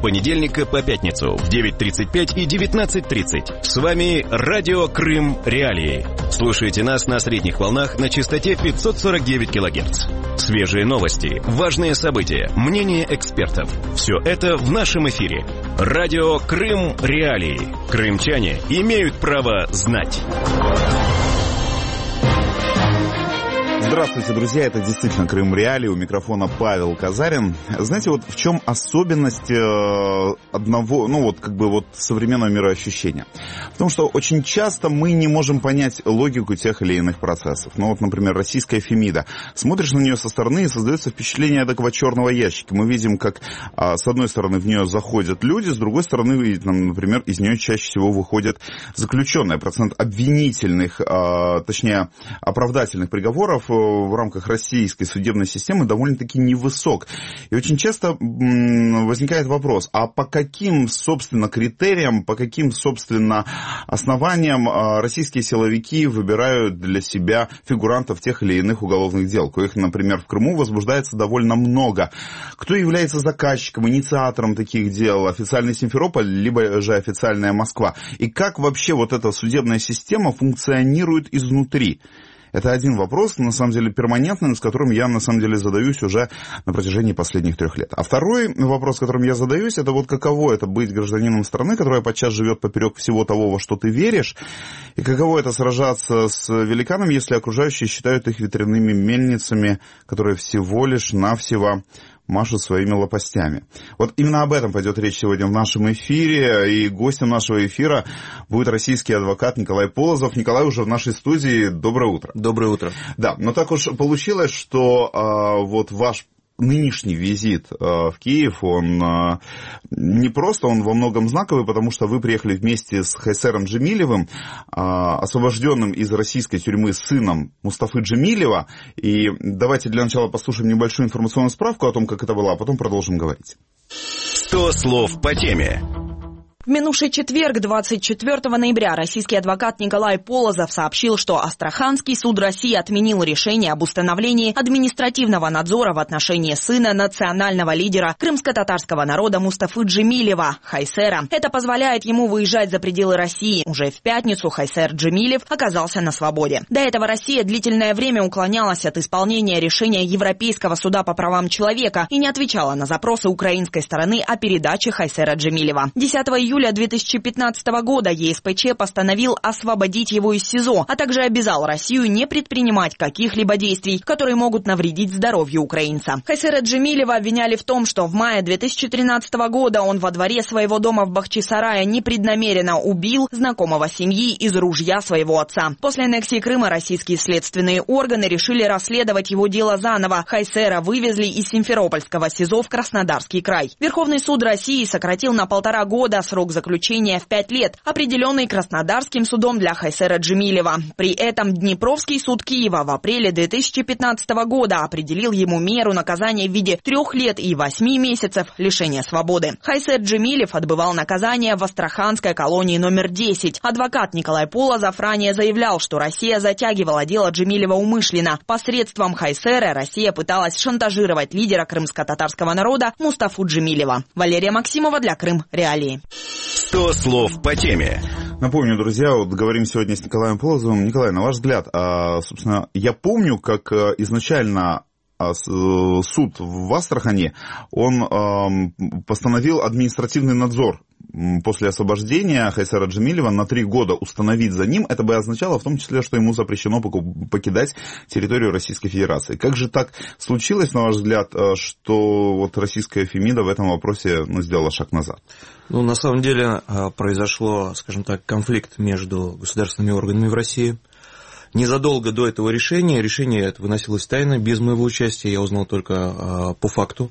понедельника по пятницу в 9:35 и 19:30. С вами Радио Крым Реалии. Слушайте нас на средних волнах на частоте 549 кГц. Свежие новости, важные события, мнения экспертов. Все это в нашем эфире. Радио Крым Реалии. Крымчане имеют право знать. Здравствуйте, друзья, это действительно Крым Реалии, у микрофона Павел Казарин. Знаете, вот в чем особенность современного мироощущения? В том, что очень часто мы не можем понять логику тех или иных процессов. Ну вот, например, российская Фемида. Смотришь на нее со стороны, и создается впечатление такого черного ящика. Мы видим, как с одной стороны в нее заходят люди, с другой стороны, например, из нее чаще всего выходят заключенные. Процент обвинительных, оправдательных приговоров в рамках российской судебной системы довольно-таки невысок. И очень часто возникает вопрос, а по каким, собственно, критериям, по каким, собственно, основаниям российские силовики выбирают для себя фигурантов тех или иных уголовных дел, коих, например, в Крыму возбуждается довольно много. Кто является заказчиком, инициатором таких дел? Официальный Симферополь, либо же официальная Москва? И как вообще вот эта судебная система функционирует изнутри? Это один вопрос, на самом деле, перманентный, с которым я, на самом деле, задаюсь уже на протяжении последних 3 лет. А второй вопрос, которым я задаюсь, это вот каково это быть гражданином страны, которая подчас живет поперек всего того, во что ты веришь, и каково это сражаться с великанами, если окружающие считают их ветряными мельницами, которые всего лишь навсего машут своими лопастями. Вот именно об этом пойдет речь сегодня в нашем эфире, и гостем нашего эфира будет российский адвокат Николай Полозов. Николай уже в нашей студии. Доброе утро. Доброе утро. Да, но так уж получилось, что вот ваш нынешний визит в Киев, он не просто, он во многом знаковый, потому что вы приехали вместе с Хайсером Джемилевым, освобожденным из российской тюрьмы сыном Мустафы Джемилева. И давайте для начала послушаем небольшую информационную справку о том, как это было, а потом продолжим говорить. 100 слов по теме. В минувший четверг, 24 ноября, российский адвокат Николай Полозов сообщил, что Астраханский суд России отменил решение об установлении административного надзора в отношении сына национального лидера крымско-татарского народа Мустафы Джемилева, Хайсера. Это позволяет ему выезжать за пределы России. Уже в пятницу Хайсер Джемилев оказался на свободе. До этого Россия длительное время уклонялась от исполнения решения Европейского суда по правам человека и не отвечала на запросы украинской стороны о передаче Хайсера Джемилева. 10 июля 2015 года ЕСПЧ постановил освободить его из СИЗО, а также обязал Россию не предпринимать каких-либо действий, которые могут навредить здоровью украинца. Хайсера Джемилева обвиняли в том, что в мае 2013 года он во дворе своего дома в Бахчисарае непреднамеренно убил знакомого семьи из ружья своего отца. После аннексии Крыма российские следственные органы решили расследовать его дело заново. Хайсера вывезли из Симферопольского СИЗО в Краснодарский край. Верховный суд России сократил на 1,5 года срок заключения в 5 лет, определенный Краснодарским судом для Хайсера Джемилева. При этом Днепровский суд Киева в апреле 2015 года определил ему меру наказания в виде 3 лет и 8 месяцев лишения свободы. Хайсер Джемилев отбывал наказание в Астраханской колонии номер 10. Адвокат Николай Полозов ранее заявлял, что Россия затягивала дело Джемилева умышленно. Посредством Хайсера Россия пыталась шантажировать лидера крымско-татарского народа Мустафу Джемилева. Валерия Максимова для Крым Реалии. 100 слов по теме. Напомню, друзья, вот говорим сегодня с Николаем Полозовым. Николай, на ваш взгляд, собственно, я помню, как изначально суд в Астрахани, он постановил административный надзор после освобождения Хайсера Джемилева на 3 года установить за ним. Это бы означало в том числе, что ему запрещено покидать территорию Российской Федерации. Как же так случилось, на ваш взгляд, что вот российская Фемида в этом вопросе сделала шаг назад? Ну, на самом деле произошло, скажем так, конфликт между государственными органами в России. Незадолго до этого решение это выносилось тайно, без моего участия, я узнал только по факту.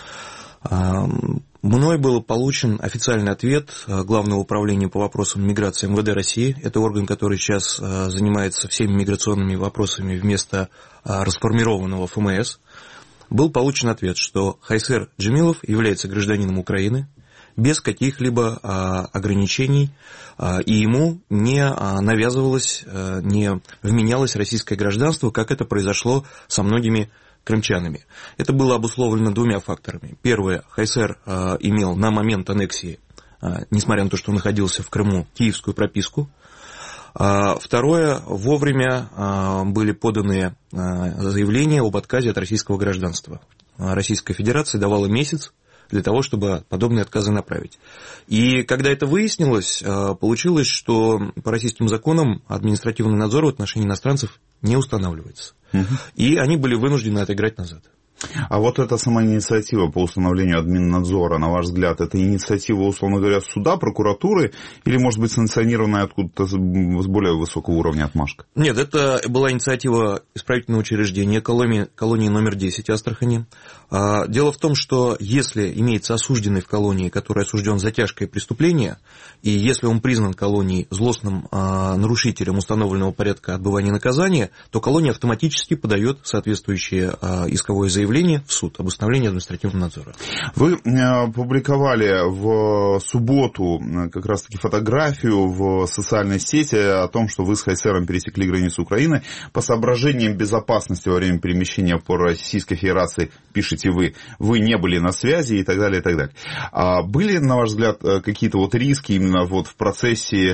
Мной был получен официальный ответ Главного управления по вопросам миграции МВД России. Это орган, который сейчас занимается всеми миграционными вопросами вместо расформированного ФМС. Был получен ответ, что Хайсер Джемилев является гражданином Украины без каких-либо ограничений, и ему не навязывалось, не вменялось российское гражданство, как это произошло со многими крымчанами. Это было обусловлено двумя факторами. Первое, Хайсер имел на момент аннексии, несмотря на то, что он находился в Крыму, киевскую прописку. Второе, вовремя были поданы заявления об отказе от российского гражданства. Российская Федерация давала месяц для того, чтобы подобные отказы направить. И когда это выяснилось, получилось, что по российским законам административный надзор в отношении иностранцев не устанавливается. И они были вынуждены отыграть назад. А вот эта сама инициатива по установлению админнадзора, на ваш взгляд, это инициатива, условно говоря, суда, прокуратуры, или, может быть, санкционированная откуда-то с более высокого уровня отмашка? Нет, это была инициатива исправительного учреждения колонии номер 10 Астрахани. Дело в том, что если имеется осужденный в колонии, который осужден за тяжкое преступление, и если он признан колонией злостным нарушителем установленного порядка отбывания наказания, то колония автоматически подает соответствующее исковое заявление в суд об установлении административного надзора. Вы публиковали в субботу как раз-таки фотографию в социальной сети о том, что вы с Хайсером пересекли границу Украины. По соображениям безопасности во время перемещения по Российской Федерации, пишете вы не были на связи и так далее, и так далее. А были, на ваш взгляд, какие-то вот риски именно вот в процессе,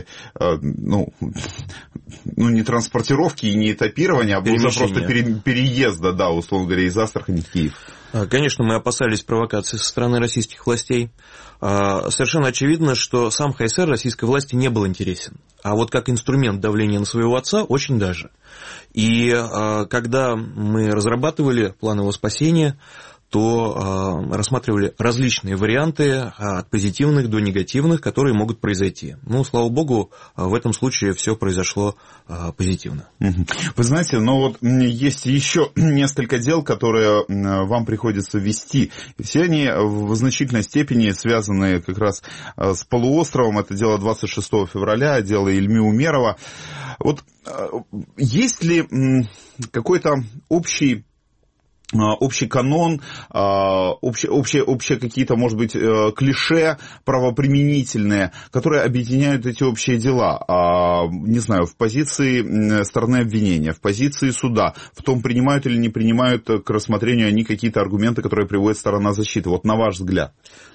не транспортировки и не этапирования, а уже просто переезда, да, условно говоря, из Астрахани в Киев? Конечно, мы опасались провокации со стороны российских властей. Совершенно очевидно, что сам Хайсер российской власти не был интересен. А вот как инструмент давления на своего отца очень даже. И когда мы разрабатывали план его спасения, то рассматривали различные варианты от позитивных до негативных, которые могут произойти. Слава богу, в этом случае все произошло позитивно. Вы знаете, но вот есть еще несколько дел, которые вам приходится вести. Все они в значительной степени связаны как раз с полуостровом. Это дело 26 февраля, дело Ильми Умерова. Вот есть ли какой-то общий канон, общие какие-то, может быть, клише правоприменительные, которые объединяют эти общие дела, не знаю, в позиции стороны обвинения, в позиции суда, в том, принимают или не принимают к рассмотрению они какие-то аргументы, которые приводит сторона защиты. Вот на ваш взгляд.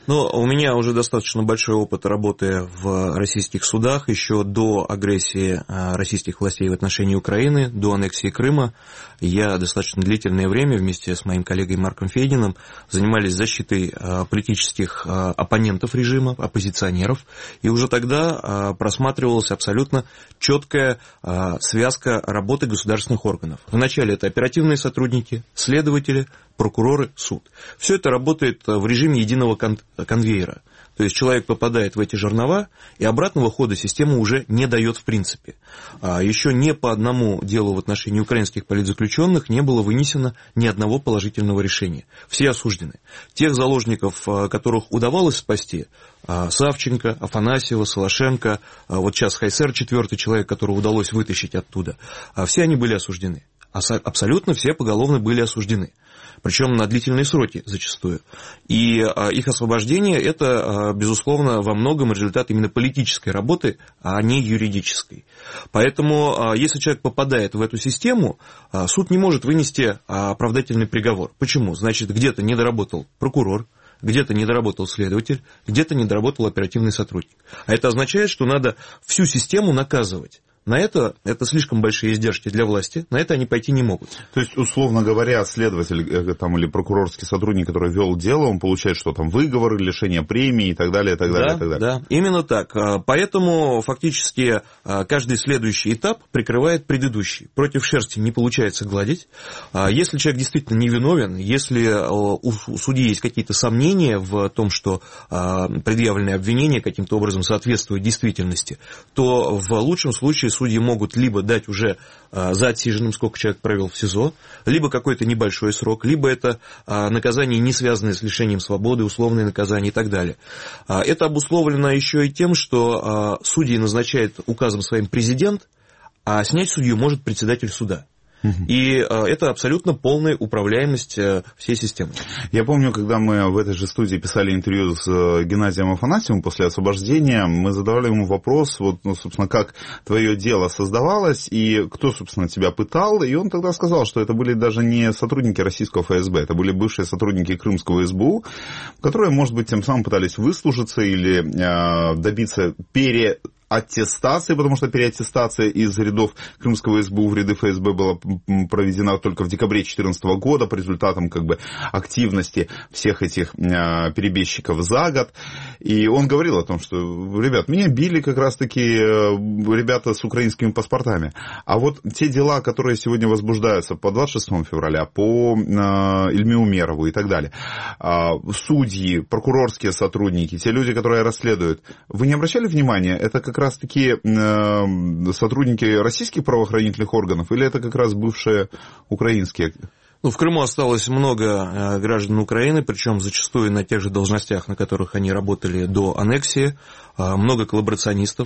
У меня уже достаточно большой опыт работы в российских судах, еще до агрессии российских властей в отношении Украины, до аннексии Крыма. Я достаточно длительное время вместе с моим коллегой Марком Фейгиным занимались защитой политических оппонентов режима, оппозиционеров, и уже тогда просматривалась абсолютно четкая связка работы государственных органов. Вначале это оперативные сотрудники, следователи, прокуроры, суд. Все это работает в режиме единого конвейера. То есть человек попадает в эти жернова, и обратного хода система уже не дает в принципе. Еще ни по одному делу в отношении украинских политзаключенных не было вынесено ни одного положительного решения. Все осуждены. Тех заложников, которых удавалось спасти, Савченко, Афанасьева, Солошенко, вот сейчас Хайсер, 4-й человек, которого удалось вытащить оттуда, все они были осуждены. Абсолютно все поголовно были осуждены. Причем на длительные сроки зачастую. И их освобождение – это, безусловно, во многом результат именно политической работы, а не юридической. Поэтому, если человек попадает в эту систему, суд не может вынести оправдательный приговор. Почему? Значит, где-то не доработал прокурор, где-то не доработал следователь, где-то не доработал оперативный сотрудник. А это означает, что надо всю систему наказывать. На это слишком большие издержки для власти, на это они пойти не могут. То есть, условно говоря, следователь или прокурорский сотрудник, который вел дело, он получает что там, выговоры, лишение премии и так далее, и так далее, и так далее. Да, именно так. Поэтому фактически каждый следующий этап прикрывает предыдущий. Против шерсти не получается гладить. Если человек действительно невиновен, если у судьи есть какие-то сомнения в том, что предъявленные обвинения каким-то образом соответствуют действительности, то в лучшем случае судьи могут либо дать уже за отсиженным, сколько человек провел в СИЗО, либо какой-то небольшой срок, либо это наказание, не связанное с лишением свободы, условное наказание и так далее. Это обусловлено еще и тем, что судьи назначает указом своим президент, а снять судью может председатель суда. И это абсолютно полная управляемость всей системы. Я помню, когда мы в этой же студии писали интервью с Геннадием Афанасьевым после освобождения, мы задавали ему вопрос, собственно, как твое дело создавалось и кто, собственно, тебя пытал. И он тогда сказал, что это были даже не сотрудники российского ФСБ, это были бывшие сотрудники крымского СБУ, которые, может быть, тем самым пытались выслужиться или добиться аттестации, потому что переаттестация из рядов крымского СБУ в ряды ФСБ была проведена только в декабре 2014 года по результатам активности всех этих перебежчиков за год. И он говорил о том, что, ребят, меня били как раз-таки ребята с украинскими паспортами. А вот те дела, которые сегодня возбуждаются по 26 февраля, по Ильме Умерову и так далее, судьи, прокурорские сотрудники, те люди, которые расследуют, вы не обращали внимания, это как раз-таки сотрудники российских правоохранительных органов или это как раз бывшие украинские? В Крыму осталось много граждан Украины, причем зачастую на тех же должностях, на которых они работали до аннексии, много коллаборационистов.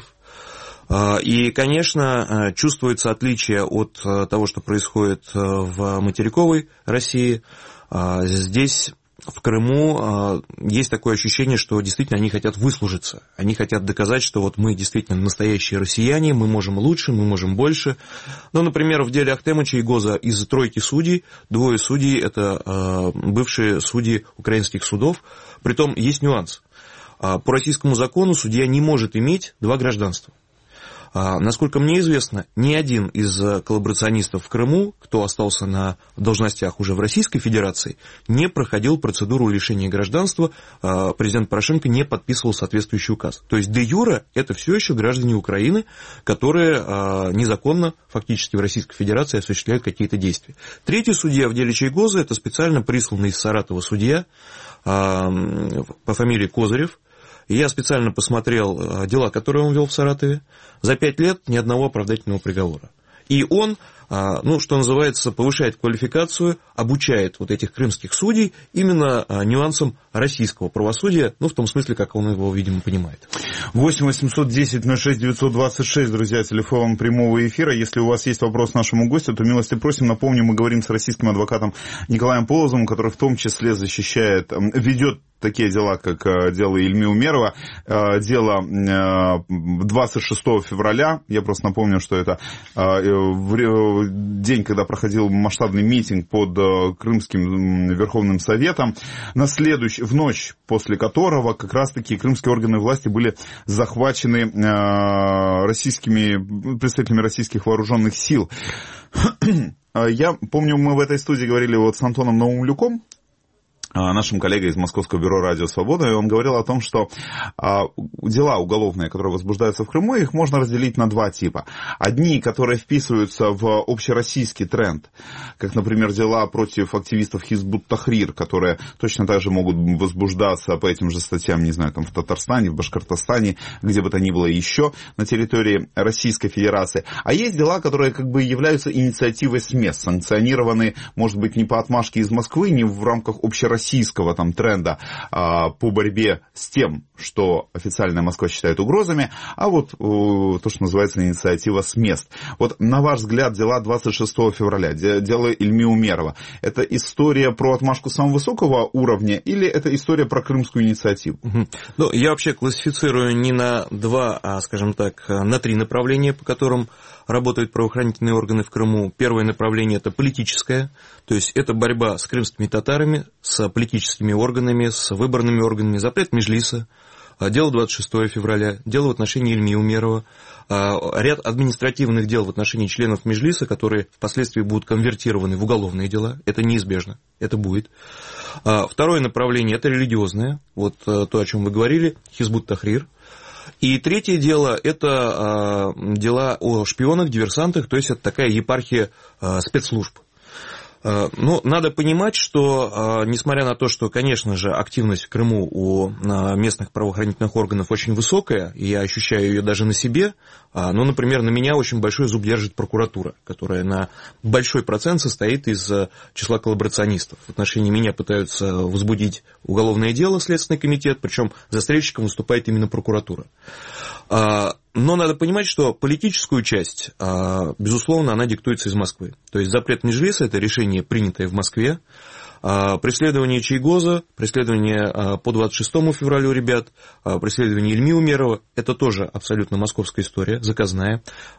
И, конечно, чувствуется отличие от того, что происходит в материковой России. Здесь в Крыму есть такое ощущение, что действительно они хотят выслужиться. Они хотят доказать, что вот мы действительно настоящие россияне, мы можем лучше, мы можем больше. Ну, например, в деле Ахтема Чайгоза из тройки судей, 2 судей – это бывшие судьи украинских судов. Притом есть нюанс. По российскому закону судья не может иметь 2 гражданства. Насколько мне известно, ни один из коллаборационистов в Крыму, кто остался на должностях уже в Российской Федерации, не проходил процедуру лишения гражданства, президент Порошенко не подписывал соответствующий указ. То есть де-юре это все еще граждане Украины, которые незаконно фактически в Российской Федерации осуществляют какие-то действия. 3-й судья в деле Чайгоза – это специально присланный из Саратова судья по фамилии Козырев. И я специально посмотрел дела, которые он вел в Саратове. За 5 лет ни одного оправдательного приговора. И он, что называется, повышает квалификацию, обучает вот этих крымских судей именно нюансам российского правосудия, в том смысле, как он его, видимо, понимает. 8 810 06 926, друзья, телефон прямого эфира. Если у вас есть вопрос нашему гостю, то милости просим. Напомню, мы говорим с российским адвокатом Николаем Полозовым, который в том числе ведет такие дела, как дело Ильмы Умерова, дело 26 февраля. Я просто напомню, что это день, когда проходил масштабный митинг под Крымским Верховным Советом, в ночь после которого как раз-таки крымские органы власти были захвачены представителями российских вооруженных сил. Я помню, мы в этой студии говорили с Антоном Наумлюком, нашим коллегой из Московского бюро «Радио Свобода», и он говорил о том, что дела уголовные, которые возбуждаются в Крыму, их можно разделить на 2 типа. Одни, которые вписываются в общероссийский тренд, как, например, дела против активистов Хизбут-Тахрир, которые точно так же могут возбуждаться по этим же статьям, не знаю, в Татарстане, в Башкортостане, где бы то ни было еще на территории Российской Федерации. А есть дела, которые являются инициативой с мест, санкционированы, может быть, не по отмашке из Москвы, не в рамках общероссийского тренда по борьбе с тем, что официальная Москва считает угрозами, а то, что называется инициатива с мест. На ваш взгляд, дела 26 февраля, дело Ильмы Умерова, это история про отмашку самого высокого уровня или это история про крымскую инициативу? Я вообще классифицирую не на 2, а, скажем так, на 3 направления, по которым работают правоохранительные органы в Крыму. Первое направление – это политическое, то есть это борьба с крымскими татарами, с политическими органами, с выборными органами, запрет Меджлиса, дело 26 февраля, дело в отношении Ильмы Умерова, ряд административных дел в отношении членов Меджлиса, которые впоследствии будут конвертированы в уголовные дела. Это неизбежно, это будет. Второе направление – это религиозное, то, о чем вы говорили, Хизбут-Тахрир. И третье дело – это дела о шпионах, диверсантах, то есть это такая епархия спецслужб. Надо понимать, что, несмотря на то, что, конечно же, активность в Крыму у местных правоохранительных органов очень высокая, и я ощущаю ее даже на себе, например, на меня очень большой зуб держит прокуратура, которая на большой процент состоит из числа коллаборационистов. В отношении меня пытаются возбудить уголовное дело, Следственный комитет, причем застрельщиком выступает именно прокуратура. Но надо понимать, что политическую часть, безусловно, она диктуется из Москвы. То есть запрет Меджлиса – это решение, принятое в Москве. Преследование Чайгоза, преследование по 26 февралю ребят, преследование Ильми Умерова – это тоже абсолютно московская история, заказная.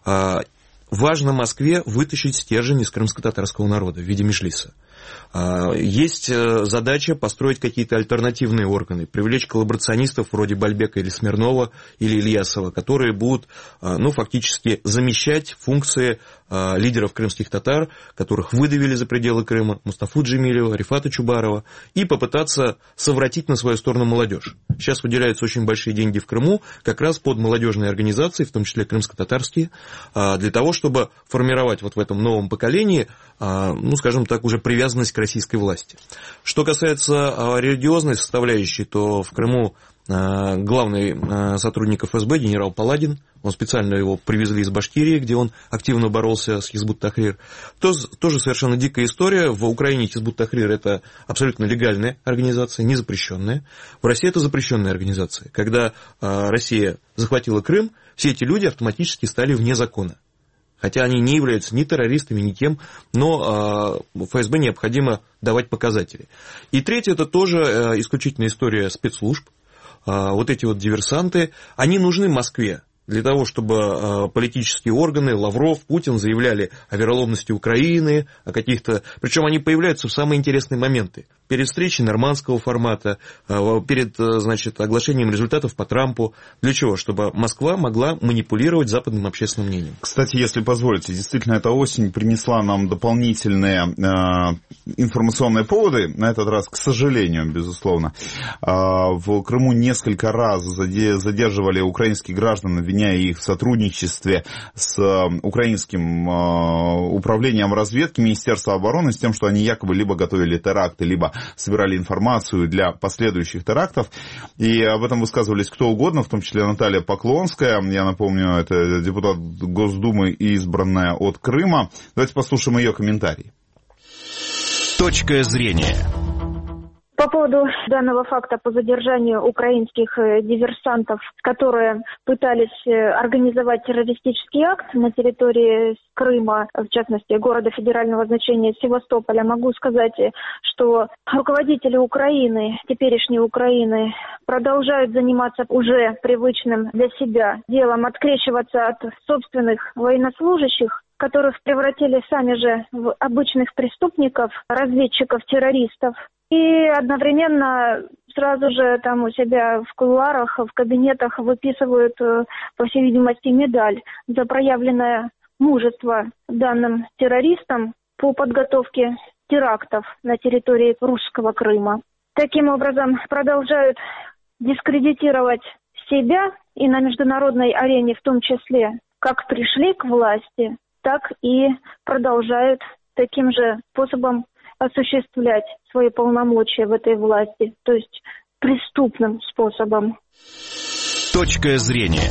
Важно Москве вытащить стержень из крымско-татарского народа в виде Меджлиса. Есть задача построить какие-то альтернативные органы, привлечь коллаборационистов вроде Бальбека или Смирнова или Ильясова, которые будут фактически замещать функции лидеров крымских татар, которых выдавили за пределы Крыма, Мустафу Джемилева, Рифата Чубарова, и попытаться совратить на свою сторону молодежь. Сейчас выделяются очень большие деньги в Крыму как раз под молодежные организации, в том числе крымско-татарские, для того, чтобы формировать вот в этом новом поколении, скажем так, уже привязанность к российской власти. Что касается религиозной составляющей, то в Крыму главный сотрудник ФСБ, генерал Паладин, он специально его привезли из Башкирии, где он активно боролся с Хизбут-Тахрир. Тоже совершенно дикая история. В Украине Хизбут-Тахрир – это абсолютно легальная организация, не запрещенная. В России это запрещенная организация. Когда Россия захватила Крым, все эти люди автоматически стали вне закона. Хотя они не являются ни террористами, ни кем, но ФСБ необходимо давать показатели. И третье – это тоже исключительная история спецслужб. Вот эти вот диверсанты, они нужны Москве для того, чтобы политические органы, Лавров, Путин заявляли о вероломности Украины, о каких-то... Причем они появляются в самые интересные моменты. Перед встречей нормандского формата, перед, оглашением результатов по Трампу. Для чего? Чтобы Москва могла манипулировать западным общественным мнением. Кстати, если позволите, действительно, эта осень принесла нам дополнительные информационные поводы, на этот раз, к сожалению, безусловно. В Крыму несколько раз задерживали украинских граждан, обвиняя их в сотрудничестве с украинским управлением разведки Министерства обороны с тем, что они якобы либо готовили теракты, либо собирали информацию для последующих терактов. И об этом высказывались кто угодно, в том числе Наталья Поклонская. Я напомню, это депутат Госдумы, избранная от Крыма. Давайте послушаем ее комментарий. Точка зрения. По поводу данного факта по задержанию украинских диверсантов, которые пытались организовать террористический акт на территории Крыма, в частности, города федерального значения Севастополя, могу сказать, что руководители Украины, теперешней Украины, продолжают заниматься уже привычным для себя делом, открещиваться от собственных военнослужащих, которых превратили сами же в обычных преступников, разведчиков, террористов. И одновременно сразу же там у себя в кулуарах, в кабинетах выписывают, по всей видимости, медаль за проявленное мужество данным террористам по подготовке терактов на территории русского Крыма. Таким образом, продолжают дискредитировать себя и на международной арене в том числе, как пришли к власти, так и продолжают таким же способом осуществлять свои полномочия в этой власти, то есть преступным способом. Точка зрения.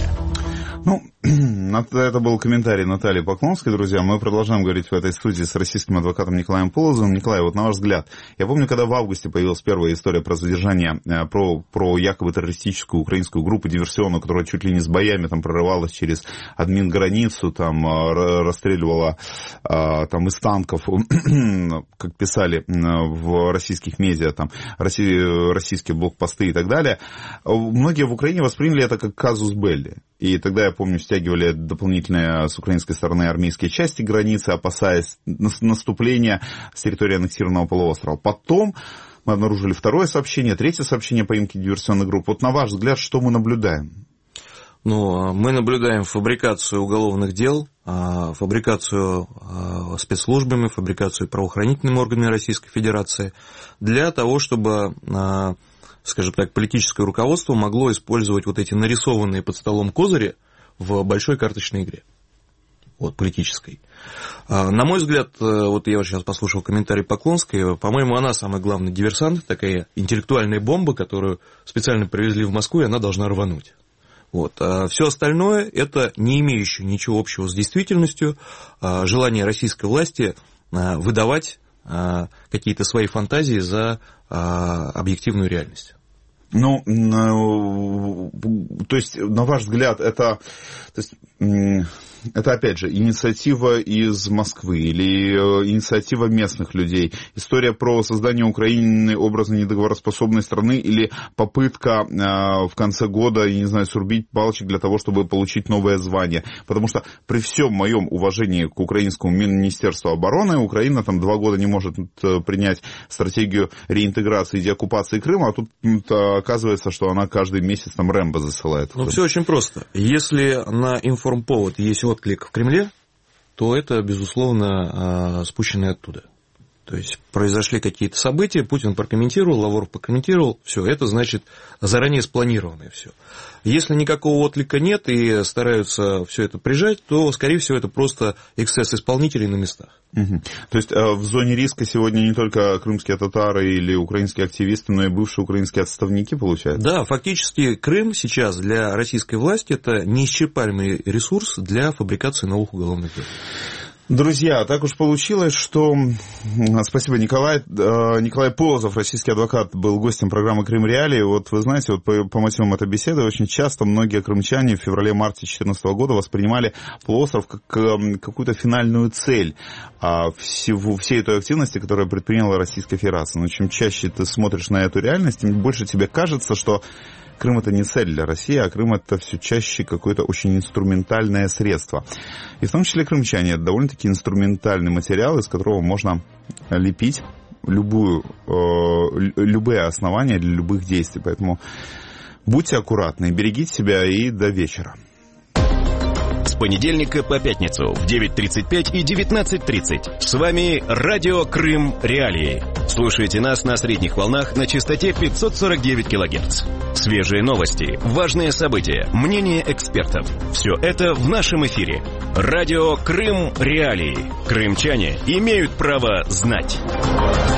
Это был комментарий Натальи Поклонской, друзья. Мы продолжаем говорить в этой студии с российским адвокатом Николаем Полозовым. Николай, вот на ваш взгляд, я помню, когда в августе появилась первая история про задержание, про якобы террористическую украинскую группу диверсионную, которая чуть ли не с боями там прорывалась через админ-границу, там расстреливала там из танков, как писали в российских медиа, там российские блокпосты и так далее. Многие в Украине восприняли это как казус белли. И тогда, я помню, стягивали дополнительные с украинской стороны армейские части границы, опасаясь наступления с территории аннексированного полуострова. Потом мы обнаружили второе сообщение, третье сообщение о поимке диверсионных групп. Вот на ваш взгляд, что мы наблюдаем? Мы наблюдаем фабрикацию уголовных дел, фабрикацию спецслужбами, фабрикацию правоохранительными органами Российской Федерации для того, чтобы, скажем так, политическое руководство могло использовать вот эти нарисованные под столом козыри в большой карточной игре, политической. На мой взгляд, вот я сейчас послушал комментарий Поклонской, по-моему, она самый главный диверсант, такая интеллектуальная бомба, которую специально привезли в Москву, и она должна рвануть. Все остальное – это не имеющее ничего общего с действительностью, желание российской власти выдавать какие-то свои фантазии за объективную реальность. Ну, то есть, на ваш взгляд, это опять же, инициатива из Москвы или инициатива местных людей? История про создание Украины образно недоговороспособной страны или попытка в конце года, я не знаю, срубить палочек для того, чтобы получить новое звание? Потому что при всем моем уважении к украинскому Министерству обороны, Украина там 2 года не может принять стратегию реинтеграции и деоккупации Крыма, а тут оказывается, что она каждый месяц там Рэмбо засылает. Ну, все очень просто. Если на информповод есть отклик в Кремле, то это, безусловно, спущенное оттуда. То есть произошли какие-то события, Путин прокомментировал, Лавров прокомментировал, все, это значит заранее спланированное все. Если никакого отклика нет и стараются все это прижать, то, скорее всего, это просто эксцесс исполнителей на местах. Угу. То есть в зоне риска сегодня не только крымские татары или украинские активисты, но и бывшие украинские отставники, получается? Да, фактически Крым сейчас для российской власти это неисчерпаемый ресурс для фабрикации новых уголовных дел. Друзья, так уж получилось, что... Спасибо, Николай. Николай Полозов, российский адвокат, был гостем программы «Крым Реалии». Вот вы знаете, вот по мотивам этой беседы очень часто многие крымчане в феврале-марте 2014 года воспринимали полуостров как какую-то финальную цель всей этой активности, которую предприняла Российская Федерация. Но чем чаще ты смотришь на эту реальность, тем больше тебе кажется, что Крым — это не цель для России, а Крым — это все чаще какое-то очень инструментальное средство. И в том числе крымчане — это довольно-таки инструментальный материал, из которого можно лепить любые основания для любых действий. Поэтому будьте аккуратны, берегите себя и до вечера. С понедельника по пятницу в 9:35 и 19:30. С вами Радио Крым Реалии. Слушайте нас на средних волнах на частоте 549 кГц. Свежие новости, важные события, мнения экспертов. Все это в нашем эфире. Радио Крым Реалии. Крымчане имеют право знать.